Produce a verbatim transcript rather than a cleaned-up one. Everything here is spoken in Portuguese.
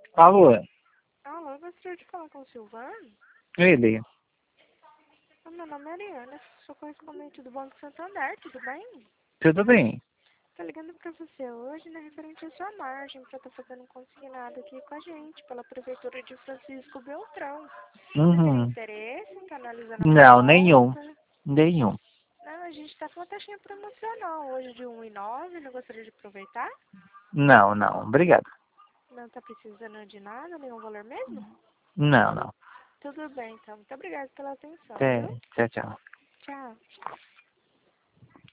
Alô? Alô, eu gostaria de falar com o Silvano. Ele? O meu nome é Ariana, sou correspondente do Banco Santander, tudo bem? Tudo bem? Tô ligando pra você hoje, né, referente à sua margem, pra tá fazendo um consignado aqui com a gente, pela Prefeitura de Francisco Beltrão. Você teria Uhum. interesse em estar analisando a Não, nenhum. proposta? Nenhum. Não, a gente tá com uma taxinha promocional hoje de um e nove, não gostaria de aproveitar? Não, não. Obrigado. Não tá precisando de nada, nenhum valor mesmo? Não, não. Tudo bem, então. Muito obrigada pela atenção, viu? Até. Tchau, tchau. Tchau.